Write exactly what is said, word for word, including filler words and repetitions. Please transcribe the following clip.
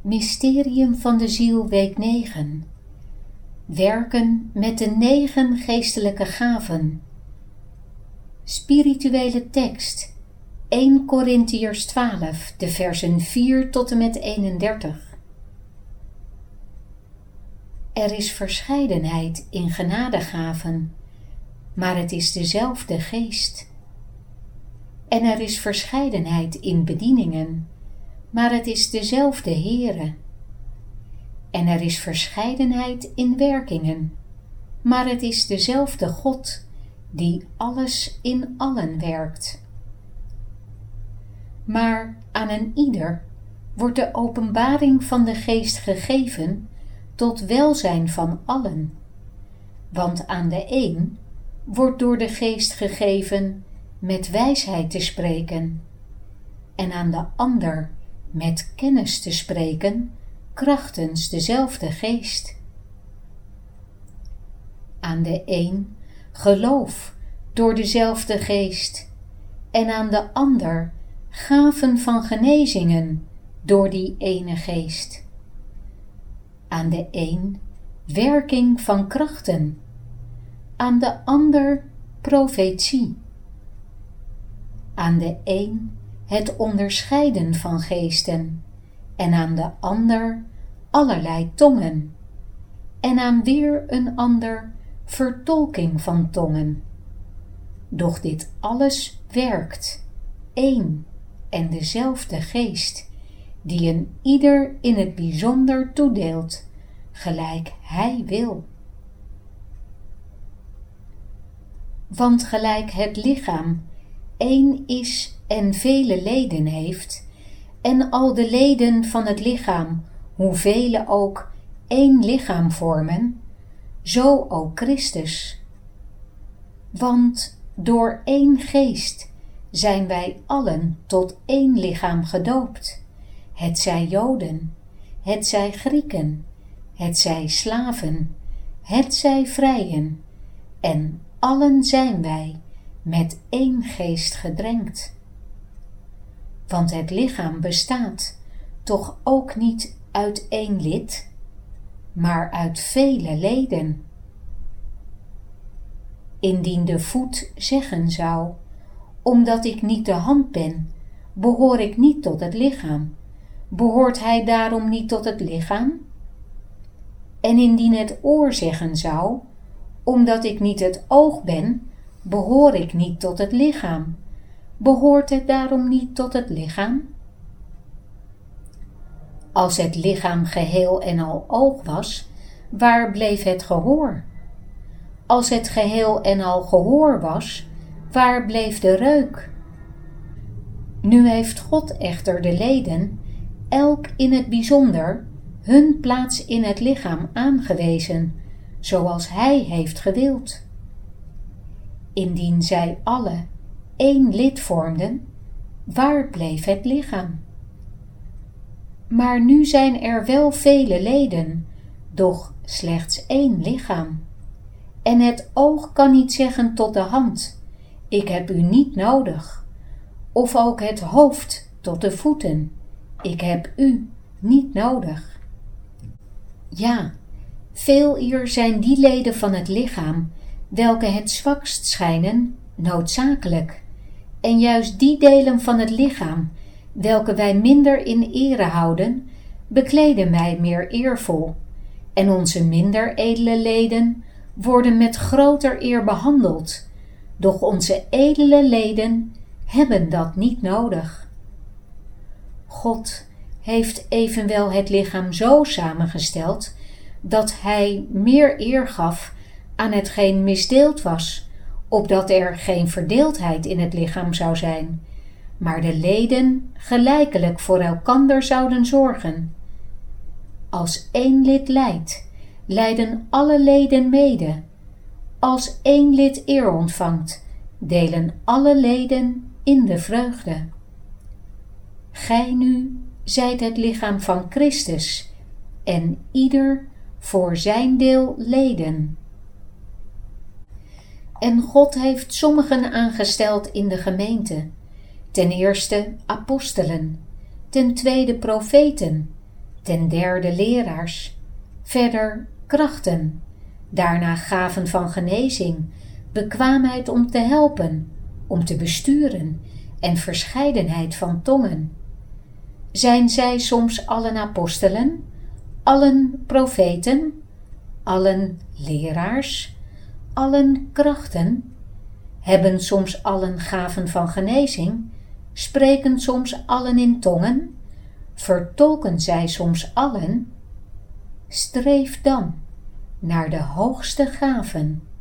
Mysterium van de ziel, week negen. Werken met de negen geestelijke gaven. Spirituele tekst, eerste Korintiërs twaalf, de versen vier tot en met eenendertig. Er is verscheidenheid in genadegaven, maar het is dezelfde geest. En er is verscheidenheid in bedieningen, maar het is dezelfde Heere. En er is verscheidenheid in werkingen, maar het is dezelfde God, die alles in allen werkt. Maar aan een ieder wordt de openbaring van de Geest gegeven tot welzijn van allen. Want aan de een wordt door de Geest gegeven met wijsheid te spreken, en aan de ander met kennis te spreken, krachtens dezelfde Geest. Aan de een geloof door dezelfde Geest, en aan de ander gaven van genezingen door die ene Geest. Aan de een werking van krachten, aan de ander profetie. Aan de een het onderscheiden van geesten, en aan de ander allerlei tongen, en aan weer een ander vertolking van tongen. Doch dit alles werkt één en dezelfde Geest, die een ieder in het bijzonder toedeelt, gelijk Hij wil. Want gelijk het lichaam één is en vele leden heeft, en al de leden van het lichaam, hoeveel ook, één lichaam vormen, zo ook Christus. Want door één Geest zijn wij allen tot één lichaam gedoopt, hetzij Joden, hetzij Grieken, hetzij slaven, hetzij vrijen, en allen zijn wij met één Geest gedrenkt. Want het lichaam bestaat toch ook niet uit één lid, maar uit vele leden. Indien de voet zeggen zou, omdat ik niet de hand ben, behoor ik niet tot het lichaam, behoort hij daarom niet tot het lichaam? En indien het oor zeggen zou, omdat ik niet het oog ben, behoor ik niet tot het lichaam, behoort het daarom niet tot het lichaam? Als het lichaam geheel en al oog was, waar bleef het gehoor? Als het geheel en al gehoor was, waar bleef de reuk? Nu heeft God echter de leden, elk in het bijzonder, hun plaats in het lichaam aangewezen, zoals Hij heeft gewild. Indien zij alle één lid vormden, waar bleef het lichaam? Maar nu zijn er wel vele leden, doch slechts één lichaam. En het oog kan niet zeggen tot de hand, ik heb u niet nodig. Of ook het hoofd tot de voeten, ik heb u niet nodig. Ja, veeleer zijn die leden van het lichaam, welke het zwakst schijnen, noodzakelijk. En juist die delen van het lichaam, welke wij minder in ere houden, bekleden wij meer eervol. En onze minder edele leden worden met groter eer behandeld, doch onze edele leden hebben dat niet nodig. God heeft evenwel het lichaam zo samengesteld, dat Hij meer eer gaf aan hetgeen misdeeld was, opdat er geen verdeeldheid in het lichaam zou zijn, maar de leden gelijkelijk voor elkander zouden zorgen. Als één lid lijdt, lijden alle leden mede. Als één lid eer ontvangt, delen alle leden in de vreugde. Gij nu zijt het lichaam van Christus, en ieder voor zijn deel leden. En God heeft sommigen aangesteld in de gemeente, ten eerste apostelen, ten tweede profeten, ten derde leraars, verder krachten, daarna gaven van genezing, bekwaamheid om te helpen, om te besturen en verscheidenheid van tongen. Zijn zij soms allen apostelen, allen profeten, allen leraars, allen krachten, hebben soms allen gaven van genezing, spreken soms allen in tongen, vertolken zij soms allen? Streef dan naar de hoogste gaven.